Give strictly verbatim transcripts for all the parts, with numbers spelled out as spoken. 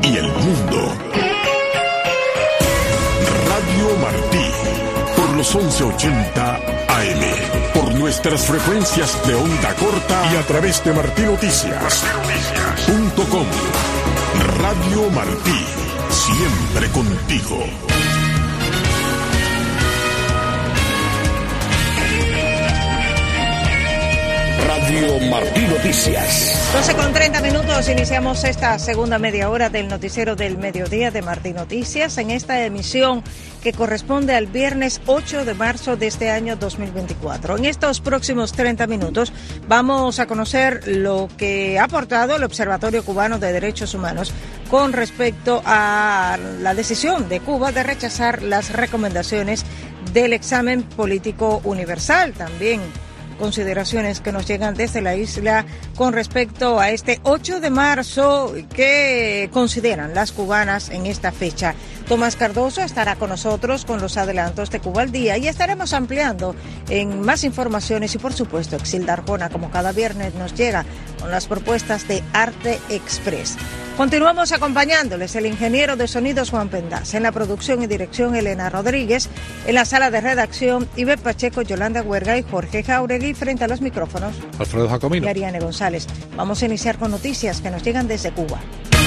y el mundo. Radio Martí, por los once ochenta A M, por nuestras frecuencias de onda corta y a través de martí noticias punto com. Radio Martí, siempre contigo. Radio Martí Noticias. doce con treinta minutos, iniciamos esta segunda media hora del noticiero del mediodía de Martí Noticias, en esta emisión que corresponde al viernes ocho de marzo de este año dos mil veinticuatro. En estos próximos treinta minutos vamos a conocer lo que ha aportado el Observatorio Cubano de Derechos Humanos con respecto a la decisión de Cuba de rechazar las recomendaciones del examen político universal. También consideraciones que nos llegan desde la isla con respecto a este ocho de marzo que consideran las cubanas en esta fecha. Tomás Cardoso estará con nosotros con los adelantos de Cuba al Día y estaremos ampliando en más informaciones y por supuesto Exilda Arjona, como cada viernes, nos llega con las propuestas de Arte Express. Continuamos acompañándoles el ingeniero de sonidos Juan Pendas, en la producción y dirección Elena Rodríguez, en la sala de redacción Ivette Pacheco, Yolanda Huerga y Jorge Jauregui, frente a los micrófonos Alfredo Jacomino y Ariane González. Vamos a iniciar con noticias que nos llegan desde Cuba.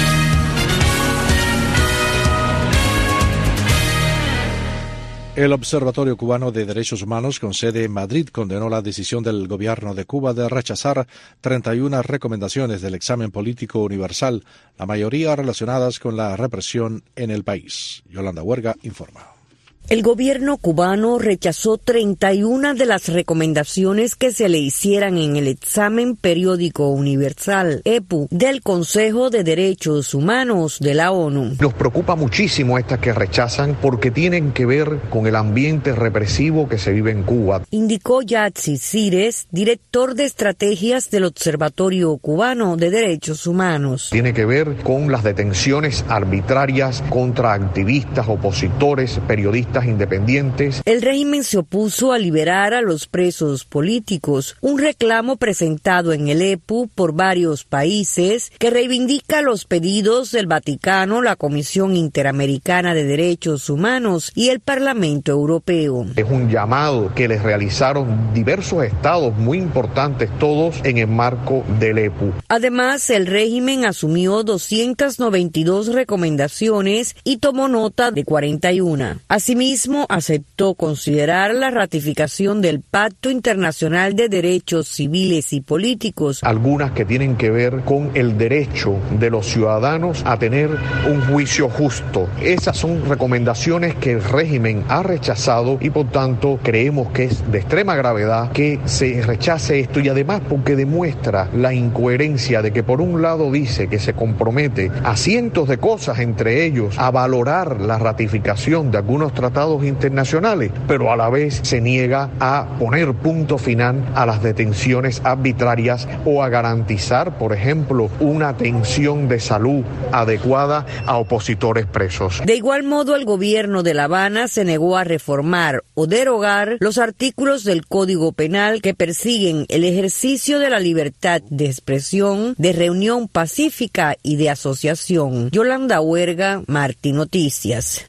El Observatorio Cubano de Derechos Humanos con sede en Madrid condenó la decisión del gobierno de Cuba de rechazar treinta y una recomendaciones del examen político universal, la mayoría relacionadas con la represión en el país. Yolanda Huerga informa. El gobierno cubano rechazó treinta y una de las recomendaciones que se le hicieran en el examen periódico universal, E P U, del Consejo de Derechos Humanos de la ONU. Nos preocupa muchísimo estas que rechazan porque tienen que ver con el ambiente represivo que se vive en Cuba, indicó Yatsi Cires, director de estrategias del Observatorio Cubano de Derechos Humanos. Tiene que ver con las detenciones arbitrarias contra activistas, opositores, periodistas independientes. El régimen se opuso a liberar a los presos políticos, un reclamo presentado en el E P U por varios países que reivindica los pedidos del Vaticano, la Comisión Interamericana de Derechos Humanos y el Parlamento Europeo. Es un llamado que les realizaron diversos estados muy importantes, todos en el marco del E P U. Además, el régimen asumió doscientas noventa y dos recomendaciones y tomó nota de cuarenta y una. Asimismo, Asimismo, aceptó considerar la ratificación del Pacto Internacional de Derechos Civiles y Políticos. Algunas que tienen que ver con el derecho de los ciudadanos a tener un juicio justo. Esas son recomendaciones que el régimen ha rechazado y por tanto creemos que es de extrema gravedad que se rechace esto, y además porque demuestra la incoherencia de que por un lado dice que se compromete a cientos de cosas, entre ellos a valorar la ratificación de algunos tratados internacionales, pero a la vez se niega a poner punto final a las detenciones arbitrarias o a garantizar, por ejemplo, una atención de salud adecuada a opositores presos. De igual modo, el gobierno de La Habana se negó a reformar o derogar los artículos del Código Penal que persiguen el ejercicio de la libertad de expresión, de reunión pacífica y de asociación. Yolanda Huerga, Martí Noticias.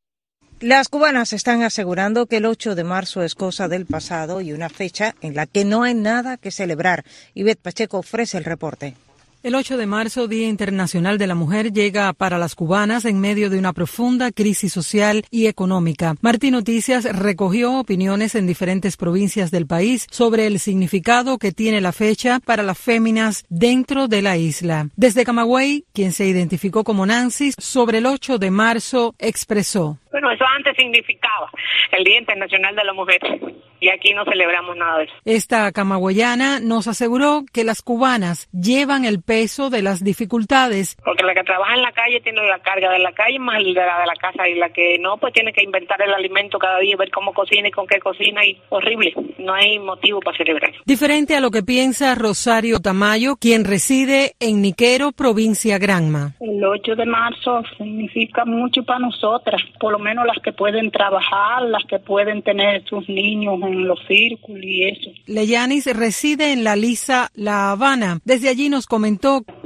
Las cubanas están asegurando que el ocho de marzo es cosa del pasado y una fecha en la que no hay nada que celebrar. Ivette Pacheco ofrece el reporte. El ocho de marzo, Día Internacional de la Mujer, llega para las cubanas en medio de una profunda crisis social y económica. Martí Noticias recogió opiniones en diferentes provincias del país sobre el significado que tiene la fecha para las féminas dentro de la isla. Desde Camagüey, quien se identificó como Nancy, sobre el ocho de marzo expresó: Bueno, eso antes significaba el Día Internacional de la Mujer y aquí no celebramos nada de eso. Esta camagüeyana nos aseguró que las cubanas llevan el peso de las dificultades. Porque la que trabaja en la calle tiene la carga de la calle más la de la casa, y la que no, pues tiene que inventar el alimento cada día, ver cómo cocina y con qué cocina, y horrible. No hay motivo para celebrar. Diferente a lo que piensa Rosario Tamayo, quien reside en Niquero, provincia Granma. El ocho de marzo significa mucho para nosotras, por lo menos las que pueden trabajar, las que pueden tener sus niños en los círculos y eso. Leyanis reside en La Lisa, La Habana. Desde allí nos comentó: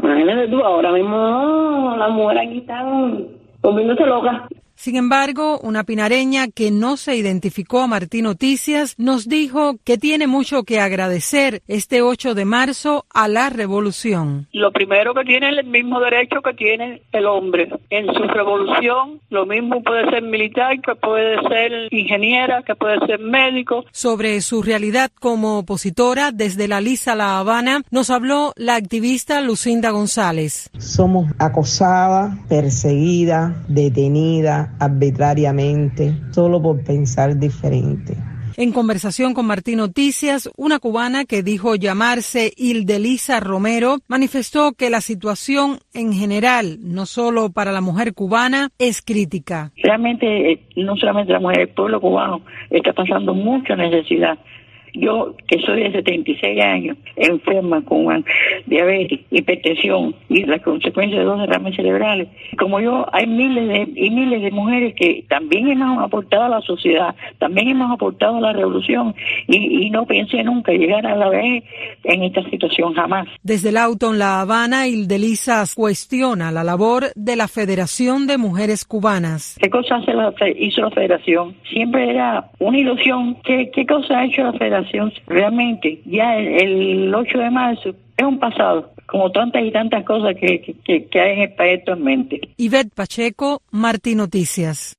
Imagínate tú, ahora mismo las mujeres aquí están volviéndose locas. Sin embargo, una pinareña que no se identificó a Martín Noticias nos dijo que tiene mucho que agradecer este ocho de marzo a la revolución. Lo primero que tiene es el mismo derecho que tiene el hombre. En su revolución, lo mismo puede ser militar, que puede ser ingeniera, que puede ser médico. Sobre su realidad como opositora desde la Lisa La Habana, nos habló la activista Lucinda González. Somos acosadas, perseguidas, detenidas arbitrariamente, solo por pensar diferente. En conversación con Martín Noticias, una cubana que dijo llamarse Hildelisa Romero manifestó que la situación en general, no solo para la mujer cubana, es crítica. Realmente, no solamente la mujer, el pueblo cubano está pasando mucha necesidad. Yo, que soy de setenta y seis años, enferma con diabetes, hipertensión y las consecuencias de dos derrames cerebrales, como yo, hay miles de, y miles de mujeres que también hemos aportado a la sociedad, también hemos aportado a la revolución, y, y no pensé nunca llegar a la vez en esta situación, jamás. Desde el auto en La Habana, Hildelisa cuestiona la labor de la Federación de Mujeres Cubanas. ¿Qué cosa hace la, hizo la Federación? Siempre era una ilusión. ¿Qué, qué cosa ha hecho la Federación? Realmente, ya el, el ocho de marzo es un pasado, como tantas y tantas cosas que, que, que hay en el país actualmente. Ivette Pacheco, Martín Noticias.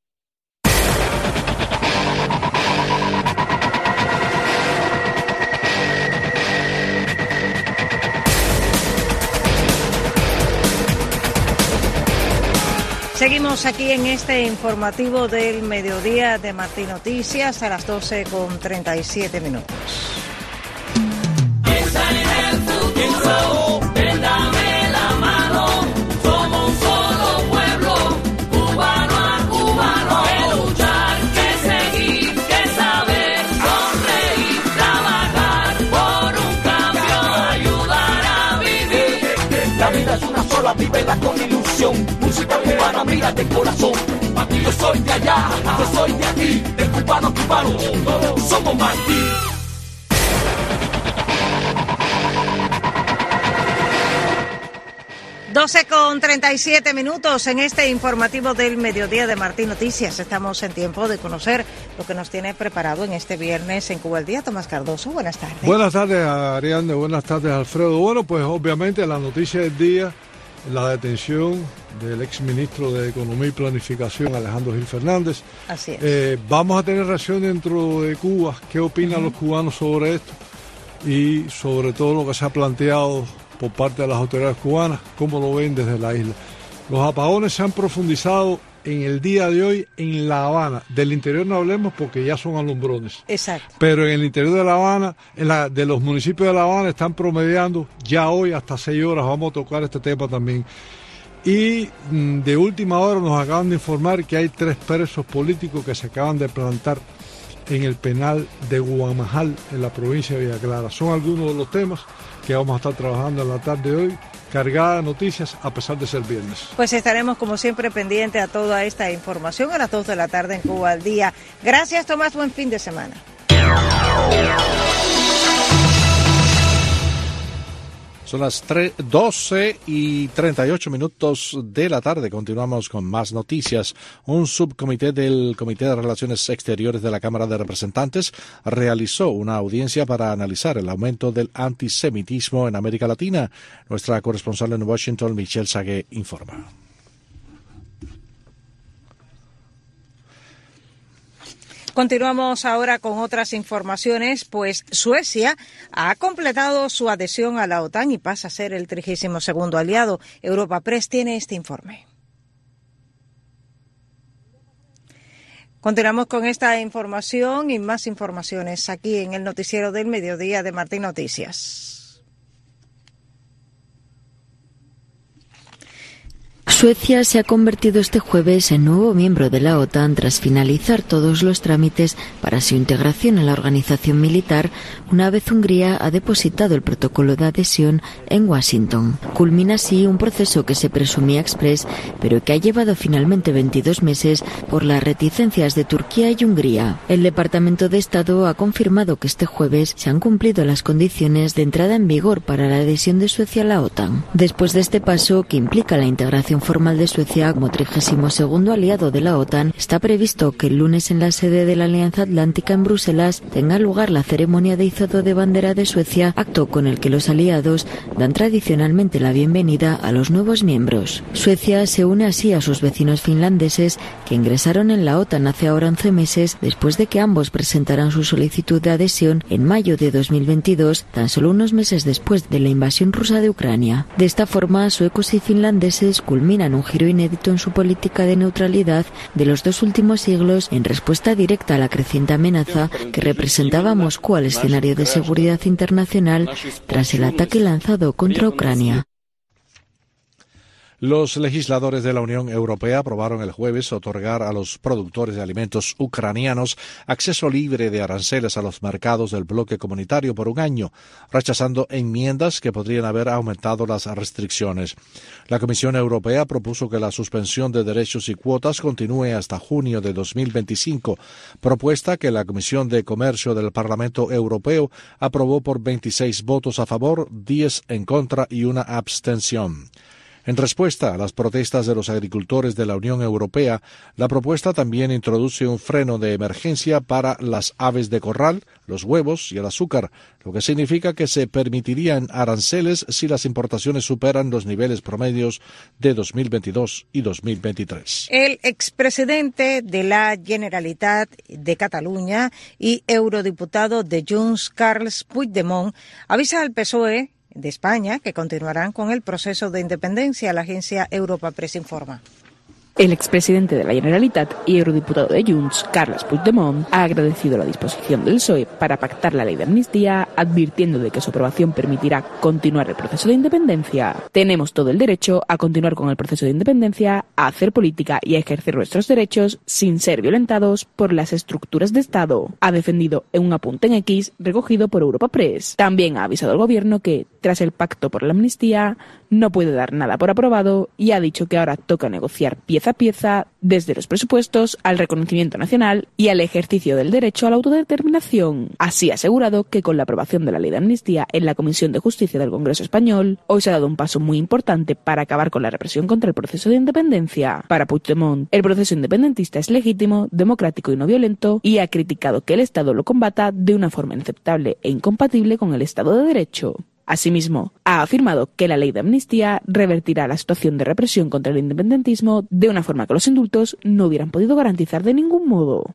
Seguimos aquí en este informativo del mediodía de Martín Noticias a las doce con treinta y siete minutos. Piensa en el futuro, ven, dame la mano, somos un solo pueblo, cubano a cubano, que luchar, que seguir, que saber, sonreír, trabajar por un cambio, ayudar a vivir. La vida es una sola, vívela con ilusión. Música cubana, mira de corazón. Aquí yo soy de allá, yo soy de aquí, de cubano a cubano, todos somos Martín. doce con treinta y siete minutos en este informativo del mediodía de Martín Noticias. Estamos en tiempo de conocer lo que nos tiene preparado en este viernes en Cuba al Día. Tomás Cardoso, buenas tardes. Buenas tardes, Ariadne. Buenas tardes, Alfredo. Bueno, pues obviamente la noticia del día, la detención del exministro de Economía y Planificación, Alejandro Gil Fernández. Así es. Eh, vamos a tener reacción dentro de Cuba. ¿Qué opinan uh-huh. los cubanos sobre esto? Y sobre todo lo que se ha planteado por parte de las autoridades cubanas, cómo lo ven desde la isla. Los apagones se han profundizado en el día de hoy en La Habana. Del interior no hablemos porque ya son alumbrones. Exacto. Pero en el interior de La Habana, en la, de los municipios de La Habana, están promediando ya hoy hasta seis horas. Vamos a tocar este tema también. Y de última hora nos acaban de informar que hay tres presos políticos que se acaban de plantar en el penal de Guamajal, en la provincia de Villa Clara. Son algunos de los temas que vamos a estar trabajando en la tarde de hoy, cargada de noticias a pesar de ser viernes. Pues estaremos como siempre pendientes a toda esta información a las dos de la tarde en Cuba al Día. Gracias, Tomás, buen fin de semana. Son las doce y treinta y ocho minutos de la tarde. Continuamos con más noticias. Un subcomité del Comité de Relaciones Exteriores de la Cámara de Representantes realizó una audiencia para analizar el aumento del antisemitismo en América Latina. Nuestra corresponsal en Washington, Michelle Sagué, informa. Continuamos ahora con otras informaciones, pues Suecia ha completado su adhesión a la OTAN y pasa a ser el trigésimo segundo aliado. Europa Press tiene este informe. Continuamos con esta información y más informaciones aquí en el noticiero del mediodía de Martín Noticias. Suecia se ha convertido este jueves en nuevo miembro de la OTAN tras finalizar todos los trámites para su integración en la organización militar, una vez Hungría ha depositado el protocolo de adhesión en Washington. Culmina así un proceso que se presumía exprés, pero que ha llevado finalmente veintidós meses por las reticencias de Turquía y Hungría. El Departamento de Estado ha confirmado que este jueves se han cumplido las condiciones de entrada en vigor para la adhesión de Suecia a la OTAN. Después de este paso, que implica la integración formal de Suecia como trigésimo segundo aliado de la OTAN, está previsto que el lunes en la sede de la Alianza Atlántica en Bruselas tenga lugar la ceremonia de izado de bandera de Suecia, acto con el que los aliados dan tradicionalmente la bienvenida a los nuevos miembros. Suecia se une así a sus vecinos finlandeses, que ingresaron en la OTAN hace ahora once meses, después de que ambos presentaran su solicitud de adhesión en mayo de dos mil veintidós, tan solo unos meses después de la invasión rusa de Ucrania. De esta forma, suecos y finlandeses culminan un giro inédito en su política de neutralidad de los dos últimos siglos, en respuesta directa a la creciente amenaza que representaba Moscú al escenario de seguridad internacional tras el ataque lanzado contra Ucrania. Los legisladores de la Unión Europea aprobaron el jueves otorgar a los productores de alimentos ucranianos acceso libre de aranceles a los mercados del bloque comunitario por un año, rechazando enmiendas que podrían haber aumentado las restricciones. La Comisión Europea propuso que la suspensión de derechos y cuotas continúe hasta junio de dos mil veinticinco, propuesta que la Comisión de Comercio del Parlamento Europeo aprobó por veintiséis votos a favor, diez en contra y una abstención. En respuesta a las protestas de los agricultores de la Unión Europea, la propuesta también introduce un freno de emergencia para las aves de corral, los huevos y el azúcar, lo que significa que se permitirían aranceles si las importaciones superan los niveles promedios de dos mil veintidós y dos mil veintitrés. El expresidente de la Generalitat de Cataluña y eurodiputado de Junts, Carles Puigdemont, avisa al P S O E de España que continuarán con el proceso de independencia. La agencia Europa Press informa. El expresidente de la Generalitat y eurodiputado de Junts, Carles Puigdemont, ha agradecido la disposición del P S O E para pactar la ley de amnistía, advirtiendo de que su aprobación permitirá continuar el proceso de independencia. Tenemos todo el derecho a continuar con el proceso de independencia, a hacer política y a ejercer nuestros derechos sin ser violentados por las estructuras de Estado, ha defendido en un apunte en X recogido por Europa Press. También ha avisado al gobierno que, tras el pacto por la amnistía, no puede dar nada por aprobado y ha dicho que ahora toca negociar pieza a pieza, desde los presupuestos al reconocimiento nacional y al ejercicio del derecho a la autodeterminación. Así ha asegurado que con la aprobación de la ley de amnistía en la Comisión de Justicia del Congreso Español, hoy se ha dado un paso muy importante para acabar con la represión contra el proceso de independencia. Para Puigdemont, el proceso independentista es legítimo, democrático y no violento, y ha criticado que el Estado lo combata de una forma inaceptable e incompatible con el Estado de Derecho. Asimismo, ha afirmado que la ley de amnistía revertirá la situación de represión contra el independentismo de una forma que los indultos no hubieran podido garantizar de ningún modo.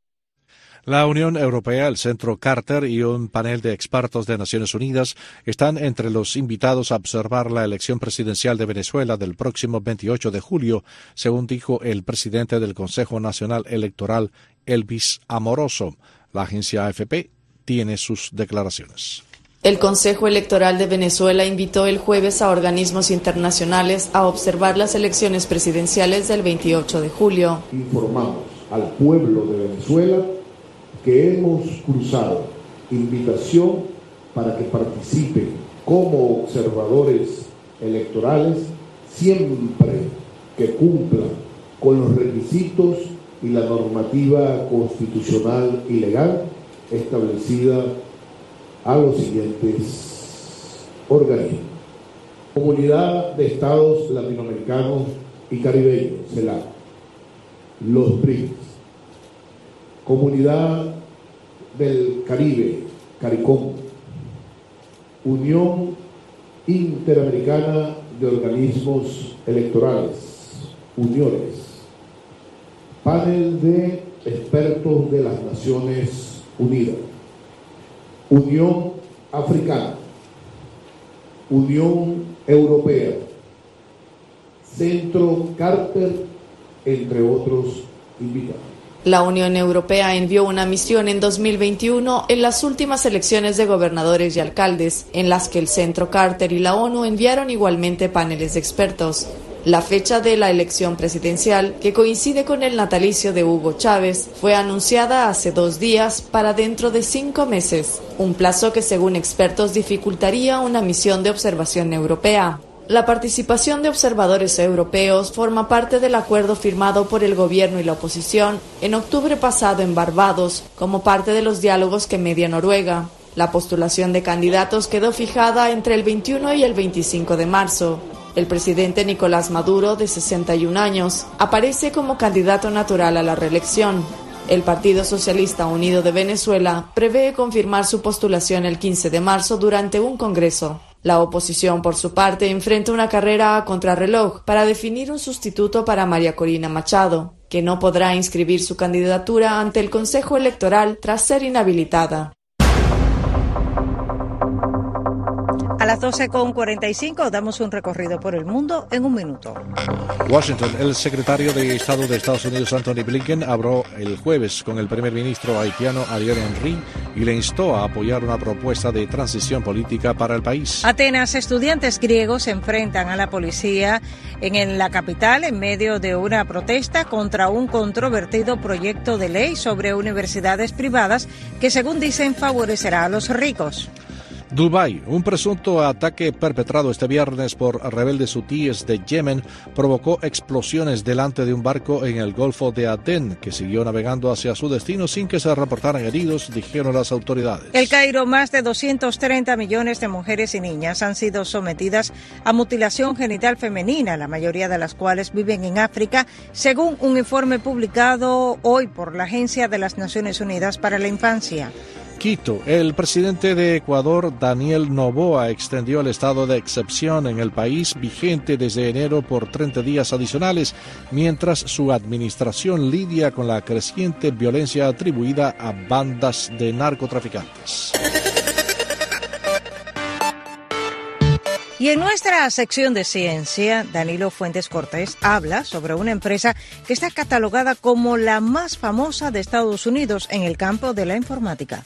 La Unión Europea, el Centro Carter y un panel de expertos de Naciones Unidas están entre los invitados a observar la elección presidencial de Venezuela del próximo veintiocho de julio, según dijo el presidente del Consejo Nacional Electoral, Elvis Amoroso. La agencia A F P tiene sus declaraciones. El Consejo Electoral de Venezuela invitó el jueves a organismos internacionales a observar las elecciones presidenciales del veintiocho de julio. Informamos al pueblo de Venezuela que hemos cruzado invitación para que participen como observadores electorales siempre que cumplan con los requisitos y la normativa constitucional y legal establecida a los siguientes organismos. Comunidad de Estados Latinoamericanos y Caribeños, CELAC, los B R I C S, Comunidad del Caribe, CARICOM, Unión Interamericana de Organismos Electorales, UNIORES, Panel de Expertos de las Naciones Unidas, Unión Africana, Unión Europea, Centro Carter, entre otros invitados. La Unión Europea envió una misión en dos mil veintiuno en las últimas elecciones de gobernadores y alcaldes, en las que el Centro Carter y la ONU enviaron igualmente paneles de expertos. La fecha de la elección presidencial, que coincide con el natalicio de Hugo Chávez, fue anunciada hace dos días para dentro de cinco meses, un plazo que según expertos dificultaría una misión de observación europea. La participación de observadores europeos forma parte del acuerdo firmado por el gobierno y la oposición en octubre pasado en Barbados, como parte de los diálogos que media Noruega. La postulación de candidatos quedó fijada entre el veintiuno y el veinticinco de marzo. El presidente Nicolás Maduro, de sesenta y un años, aparece como candidato natural a la reelección. El Partido Socialista Unido de Venezuela prevé confirmar su postulación el quince de marzo durante un congreso. La oposición, por su parte, enfrenta una carrera a contrarreloj para definir un sustituto para María Corina Machado, que no podrá inscribir su candidatura ante el Consejo Electoral tras ser inhabilitada. A las doce con cuarenta y cinco damos un recorrido por el mundo en un minuto. Washington. El secretario de Estado de Estados Unidos, Anthony Blinken, habló el jueves con el primer ministro haitiano Ariel Henry y le instó a apoyar una propuesta de transición política para el país. Atenas, estudiantes griegos se enfrentan a la policía en la capital en medio de una protesta contra un controvertido proyecto de ley sobre universidades privadas que, según dicen, favorecerá a los ricos. Dubái. Un presunto ataque perpetrado este viernes por rebeldes hutíes de Yemen provocó explosiones delante de un barco en el Golfo de Adén, que siguió navegando hacia su destino sin que se reportaran heridos, dijeron las autoridades. El Cairo, más de doscientos treinta millones de mujeres y niñas han sido sometidas a mutilación genital femenina, la mayoría de las cuales viven en África, según un informe publicado hoy por la Agencia de las Naciones Unidas para la Infancia. Quito. El presidente de Ecuador, Daniel Noboa, extendió el estado de excepción en el país vigente desde enero por treinta días adicionales, mientras su administración lidia con la creciente violencia atribuida a bandas de narcotraficantes. Y en nuestra sección de ciencia, Danilo Fuentes Cortés habla sobre una empresa que está catalogada como la más famosa de Estados Unidos en el campo de la informática.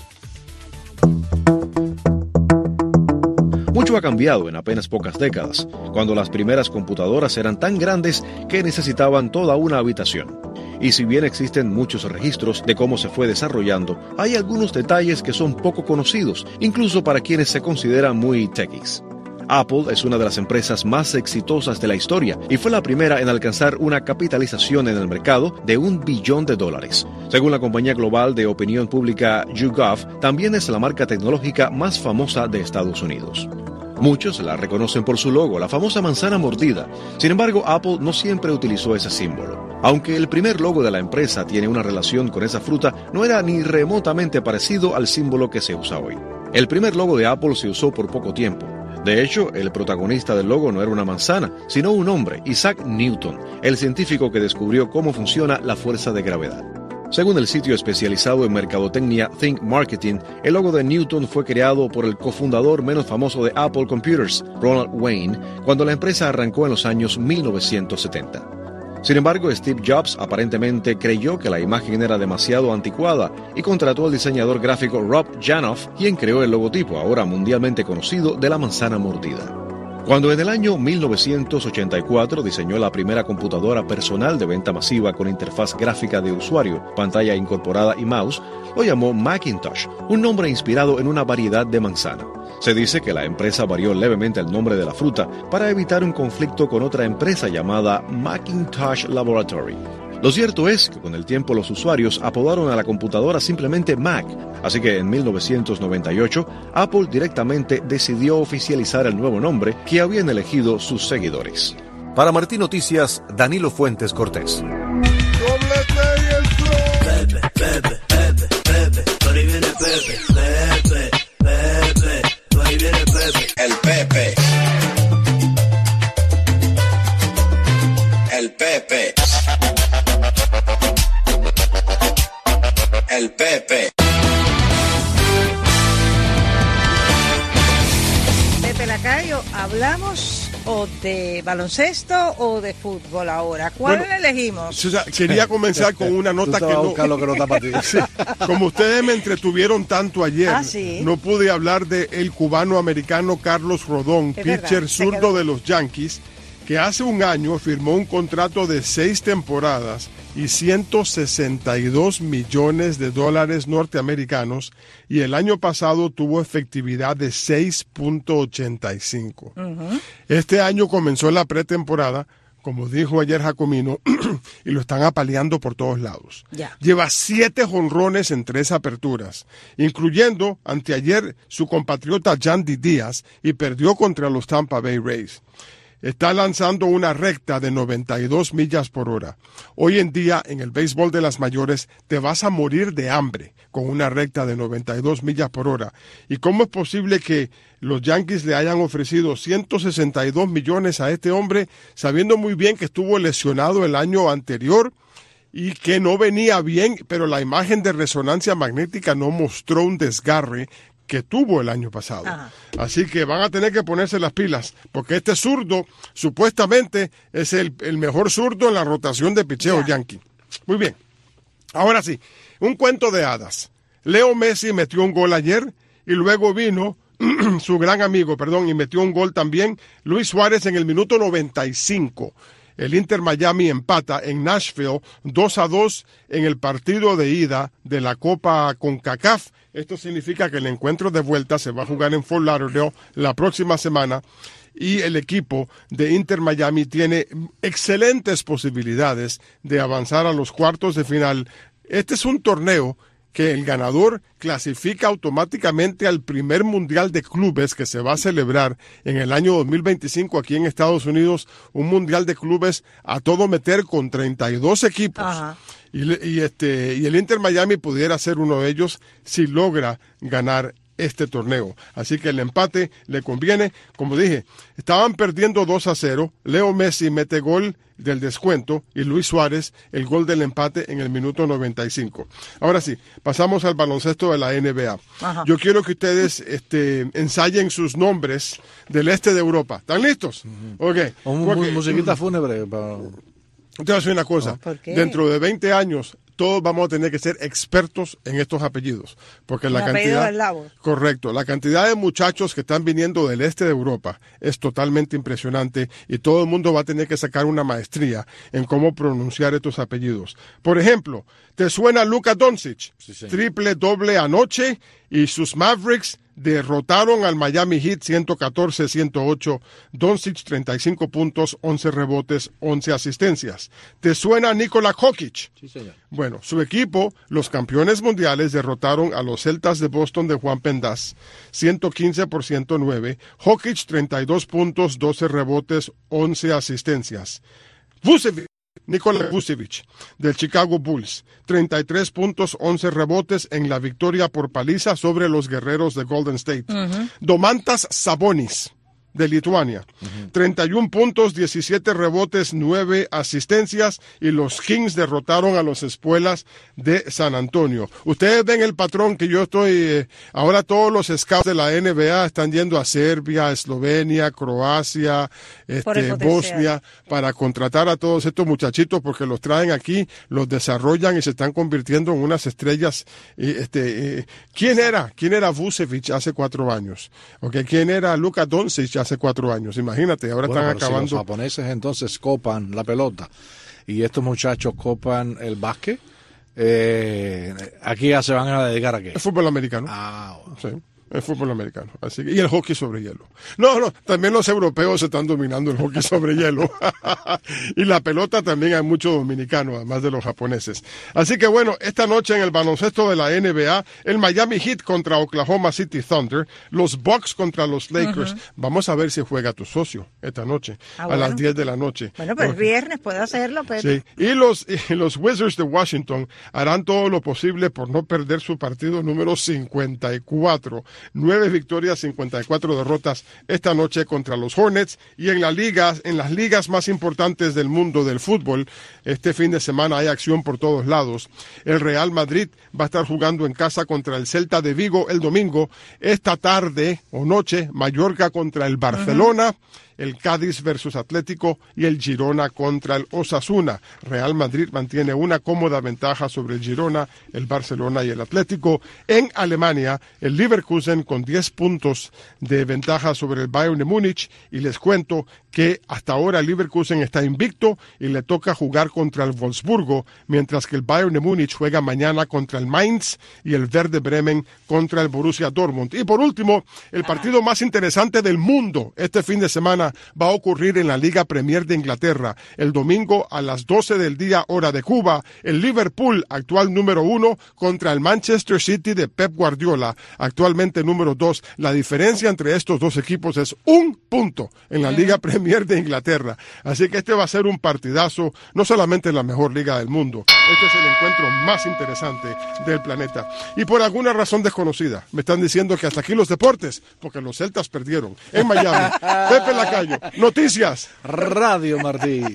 Mucho ha cambiado en apenas pocas décadas, cuando las primeras computadoras eran tan grandes que necesitaban toda una habitación. Y si bien existen muchos registros de cómo se fue desarrollando, hay algunos detalles que son poco conocidos, incluso para quienes se consideran muy techies. Apple es una de las empresas más exitosas de la historia y fue la primera en alcanzar una capitalización en el mercado de un billón de dólares. Según la compañía global de opinión pública YouGov, también es la marca tecnológica más famosa de Estados Unidos. Muchos la reconocen por su logo, la famosa manzana mordida. Sin embargo, Apple no siempre utilizó ese símbolo. Aunque el primer logo de la empresa tiene una relación con esa fruta, no era ni remotamente parecido al símbolo que se usa hoy. El primer logo de Apple se usó por poco tiempo. De hecho, el protagonista del logo no era una manzana, sino un hombre, Isaac Newton, el científico que descubrió cómo funciona la fuerza de gravedad. Según el sitio especializado en mercadotecnia Think Marketing, el logo de Newton fue creado por el cofundador menos famoso de Apple Computers, Ronald Wayne, cuando la empresa arrancó en los años mil novecientos setenta. Sin embargo, Steve Jobs aparentemente creyó que la imagen era demasiado anticuada y contrató al diseñador gráfico Rob Janoff, quien creó el logotipo, ahora mundialmente conocido, de la manzana mordida. Cuando en el año mil novecientos ochenta y cuatro diseñó la primera computadora personal de venta masiva con interfaz gráfica de usuario, pantalla incorporada y mouse, lo llamó Macintosh, un nombre inspirado en una variedad de manzana. Se dice que la empresa varió levemente el nombre de la fruta para evitar un conflicto con otra empresa llamada Macintosh Laboratory. Lo cierto es que con el tiempo los usuarios apodaron a la computadora simplemente Mac, así que en mil novecientos noventa y ocho Apple directamente decidió oficializar el nuevo nombre que habían elegido sus seguidores. Para Martín Noticias, Danilo Fuentes Cortés. Pepe, Pepe, Pepe, Pepe, por ahí viene Pepe, Pepe, Pepe, por ahí viene Pepe. El Pepe. El Pepe. El Pepe. Pepe Lacayo, ¿hablamos o de baloncesto o de fútbol ahora? ¿Cuál bueno, elegimos? O sea, quería comenzar con una nota que no... Lo que no está para ti. Sí. Como ustedes me entretuvieron tanto ayer, ah, ¿sí? no pude hablar del cubano-americano Carlos Rodón, pitcher zurdo de los Yankees, que hace un año firmó un contrato de seis temporadas y ciento sesenta y dos millones de dólares norteamericanos, y el año pasado tuvo efectividad de seis punto ochenta y cinco. Uh-huh. Este año comenzó la pretemporada, como dijo ayer Jacomino, y lo están apaleando por todos lados. Yeah. Lleva siete jonrones en tres aperturas, incluyendo anteayer su compatriota Yandy Díaz, y perdió contra los Tampa Bay Rays. Está lanzando una recta de noventa y dos millas por hora. Hoy en día, en el béisbol de las mayores, te vas a morir de hambre con una recta de noventa y dos millas por hora. ¿Y cómo es posible que los Yankees le hayan ofrecido ciento sesenta y dos millones a este hombre, sabiendo muy bien que estuvo lesionado el año anterior y que no venía bien, pero la imagen de resonancia magnética no mostró un desgarre que tuvo el año pasado? Ajá. Así que van a tener que ponerse las pilas, porque este zurdo supuestamente es el, el mejor zurdo en la rotación de picheo yankee. Muy bien. Ahora sí, un cuento de hadas. Leo Messi metió un gol ayer y luego vino su gran amigo, perdón, y metió un gol también Luis Suárez en el minuto noventa y cinco. El Inter Miami empata en Nashville dos a dos en el partido de ida de la Copa CONCACAF. Esto significa que el encuentro de vuelta se va a jugar en Fort Lauderdale la próxima semana, y el equipo de Inter Miami tiene excelentes posibilidades de avanzar a los cuartos de final. Este es un torneo que el ganador clasifica automáticamente al primer mundial de clubes que se va a celebrar en el año dos mil veinticinco aquí en Estados Unidos, un mundial de clubes a todo meter con treinta y dos equipos. Ajá. Y, y, este, y el Inter Miami pudiera ser uno de ellos si logra ganar este torneo. Así que el empate le conviene. Como dije, estaban perdiendo dos a cero. Leo Messi mete gol del descuento y Luis Suárez el gol del empate en el minuto noventa y cinco. Ahora sí, pasamos al baloncesto de la N B A. Ajá. Yo quiero que ustedes este, ensayen sus nombres del este de Europa. ¿Están listos? Uh-huh. Ok. Un, Porque, musiquita fúnebre. Para... Te voy a decir una cosa. Dentro de veinte años, todos vamos a tener que ser expertos en estos apellidos. Porque la cantidad... Correcto. La cantidad de muchachos que están viniendo del este de Europa es totalmente impresionante, y todo el mundo va a tener que sacar una maestría en cómo pronunciar estos apellidos. Por ejemplo, ¿te suena Luka Doncic? Sí, sí. Triple doble anoche, y sus Mavericks derrotaron al Miami Heat ciento catorce a ciento ocho. Doncic treinta y cinco puntos, once rebotes, once asistencias. ¿Te suena Nikola Jokic? Sí, señor. Bueno, su equipo, los campeones mundiales, derrotaron a los Celtas de Boston de Juan Pendaz ciento quince por ciento nueve. Jokic treinta y dos puntos, doce rebotes, once asistencias. Vucevic. Nikola Vucevic, del Chicago Bulls, treinta y tres puntos, once rebotes en la victoria por paliza sobre los guerreros de Golden State. Uh-huh. Domantas Sabonis, de Lituania, uh-huh. treinta y un puntos, diecisiete rebotes, nueve asistencias, y los Kings derrotaron a los Espuelas de San Antonio. Ustedes ven el patrón que yo estoy, eh, ahora todos los scouts de la N B A están yendo a Serbia, Eslovenia, Croacia, este, Bosnia, para contratar a todos estos muchachitos, porque los traen aquí, los desarrollan y se están convirtiendo en unas estrellas. Eh, este, eh, ¿Quién era? ¿Quién era Vucevic hace cuatro años? Okay, ¿quién era Luka Doncic hace cuatro años? Imagínate, ahora bueno, están acabando. Si los japoneses entonces copan la pelota y estos muchachos copan el básquet, eh, aquí ya se van a dedicar a qué? El fútbol americano. Ah, bueno. Sí. El fútbol americano. Así que, y el hockey sobre hielo. No, no, también los europeos están dominando el hockey sobre hielo. Y la pelota también hay muchos dominicanos, además de los japoneses. Así que bueno, esta noche en el baloncesto de la N B A, el Miami Heat contra Oklahoma City Thunder, los Bucks contra los Lakers. Uh-huh. Vamos a ver si juega tu socio esta noche, ah, a bueno. las diez de la noche. Bueno, pues el viernes puede hacerlo, pero... Sí, y los, y los Wizards de Washington harán todo lo posible por no perder su partido número cincuenta y cuatro. Nueve victorias, cincuenta y cuatro derrotas esta noche contra los Hornets. Y en las ligas, en las ligas más importantes del mundo del fútbol, este fin de semana hay acción por todos lados. El Real Madrid va a estar jugando en casa contra el Celta de Vigo el domingo. Esta tarde o noche, Mallorca contra el Barcelona. Uh-huh. el Cádiz versus Atlético y el Girona contra el Osasuna. Real Madrid mantiene una cómoda ventaja sobre el Girona, el Barcelona y el Atlético. En Alemania, el Leverkusen con diez puntos de ventaja sobre el Bayern de Múnich, y les cuento que hasta ahora el Leverkusen está invicto y le toca jugar contra el Wolfsburgo, mientras que el Bayern de Múnich juega mañana contra el Mainz y el Werder Bremen contra el Borussia Dortmund. Y por último, el partido más interesante del mundo este fin de semana va a ocurrir en la Liga Premier de Inglaterra. El domingo a las doce del día, hora de Cuba, el Liverpool, actual número uno, contra el Manchester City de Pep Guardiola, actualmente número dos. La diferencia entre estos dos equipos es un punto en la Liga Premier de Inglaterra. Así que este va a ser un partidazo, no solamente en la mejor liga del mundo, este es el encuentro más interesante del planeta. Y por alguna razón desconocida, me están diciendo que hasta aquí los deportes, porque los Celtas perdieron en Miami. Pepe Lacayo, noticias. Radio Martí.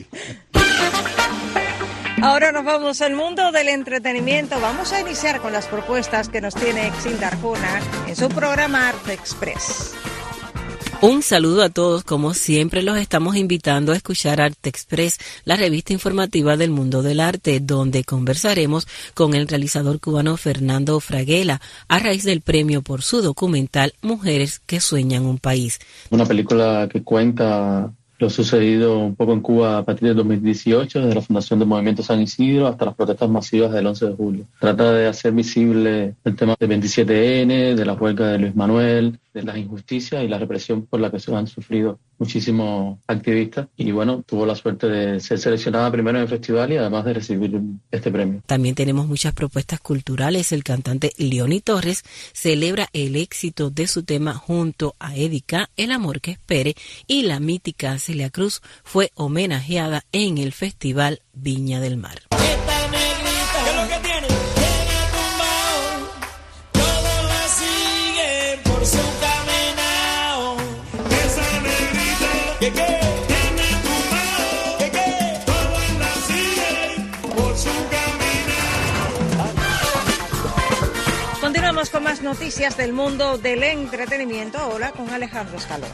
Ahora nos vamos al mundo del entretenimiento. Vamos a iniciar con las propuestas que nos tiene Exilda Arjona en su programa Arte Express. Un saludo a todos, como siempre los estamos invitando a escuchar Arte Express, la revista informativa del mundo del arte, donde conversaremos con el realizador cubano Fernando Fraguela a raíz del premio por su documental Mujeres que sueñan un país. Una película que cuenta lo sucedido un poco en Cuba a partir de dos mil dieciocho, desde la fundación del Movimiento San Isidro hasta las protestas masivas del once de julio. Trata de hacer visible el tema del veintisiete ene, de la huelga de Luis Manuel, de las injusticias y la represión por la que se han sufrido muchísimos activistas. Y bueno, tuvo la suerte de ser seleccionada primero en el festival y además de recibir este premio. También tenemos muchas propuestas culturales. El cantante Leoni Torres celebra el éxito de su tema junto a Edica, El amor que espere, y la mítica Celia Cruz fue homenajeada en el Festival Viña del Mar. Continuamos con más noticias del mundo del entretenimiento, ahora con Alejandro Escalona.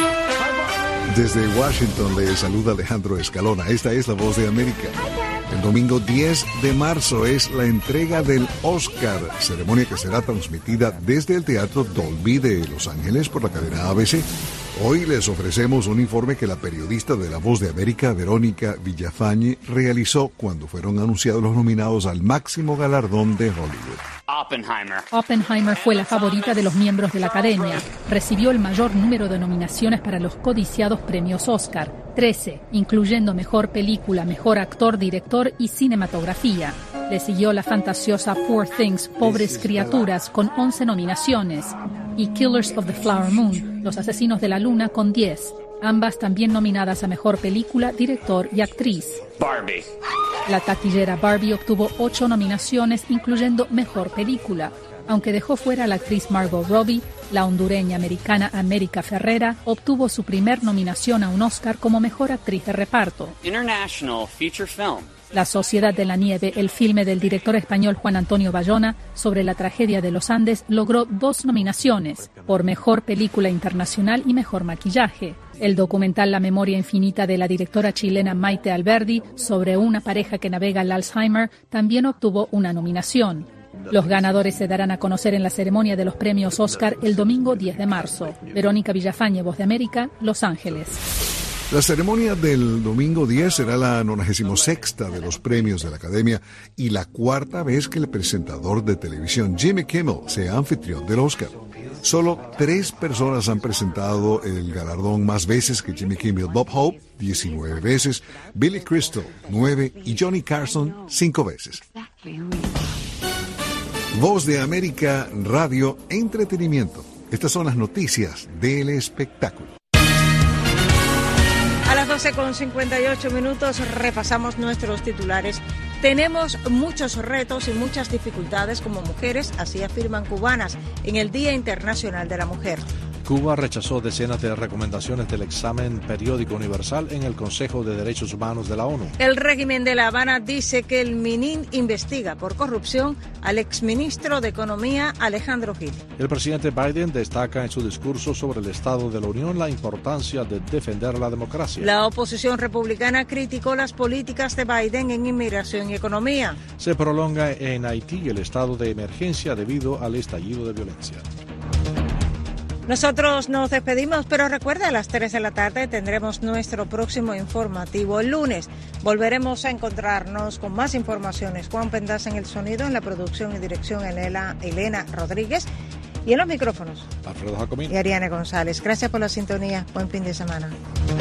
Desde Washington le saluda Alejandro Escalona. Esta es La Voz de América. El domingo diez de marzo es la entrega del Oscar, ceremonia que será transmitida desde el Teatro Dolby de Los Ángeles por la cadena A B C. Hoy les ofrecemos un informe que la periodista de La Voz de América, Verónica Villafañe, realizó cuando fueron anunciados los nominados al máximo galardón de Hollywood. Oppenheimer. Oppenheimer fue la favorita de los miembros de la Academia. Recibió el mayor número de nominaciones para los codiciados premios Oscar, trece, incluyendo Mejor Película, Mejor Actor, Director y Cinematografía. Le siguió la fantasiosa Poor Things, Pobres Criaturas, con once nominaciones, y Killers of the Flower Moon, Los Asesinos de la Luna, con diez. Ambas también nominadas a Mejor Película, Director y Actriz. Barbie. La taquillera Barbie obtuvo ocho nominaciones, incluyendo Mejor Película. Aunque dejó fuera a la actriz Margot Robbie, la hondureña americana América Ferrera obtuvo su primer nominación a un Oscar como Mejor Actriz de Reparto. International Feature Film. La Sociedad de la Nieve, el filme del director español Juan Antonio Bayona sobre la tragedia de los Andes, logró dos nominaciones, por Mejor Película Internacional y Mejor Maquillaje. El documental La memoria infinita de la directora chilena Maite Alberdi sobre una pareja que navega el Alzheimer también obtuvo una nominación. Los ganadores se darán a conocer en la ceremonia de los premios Oscar el domingo diez de marzo. Verónica Villafañe, Voz de América, Los Ángeles. La ceremonia del domingo diez será la noventa y seis de los premios de la Academia y la cuarta vez que el presentador de televisión Jimmy Kimmel sea anfitrión del Oscar. Solo tres personas han presentado el galardón más veces que Jimmy Kimmel: Bob Hope, diecinueve veces, Billy Crystal, nueve y Johnny Carson, cinco veces. Voz de América, Radio, Entretenimiento. Estas son las noticias del espectáculo. A las doce con cincuenta y ocho minutos repasamos nuestros titulares. Tenemos muchos retos y muchas dificultades como mujeres, así afirman cubanas en el Día Internacional de la Mujer. Cuba rechazó decenas de recomendaciones del examen periódico universal en el Consejo de Derechos Humanos de la ONU. El régimen de La Habana dice que el Minin investiga por corrupción al exministro de Economía Alejandro Gil. El presidente Biden destaca en su discurso sobre el Estado de la Unión la importancia de defender la democracia. La oposición republicana criticó las políticas de Biden en inmigración y economía. Se prolonga en Haití el estado de emergencia debido al estallido de violencia. Nosotros nos despedimos, pero recuerda, a las tres de la tarde tendremos nuestro próximo informativo. El lunes volveremos a encontrarnos con más informaciones. Juan Pendas en el sonido, en la producción y dirección Elena, Elena Rodríguez, y en los micrófonos Alfredo Jacomín y Ariane González. Gracias por la sintonía. Buen fin de semana.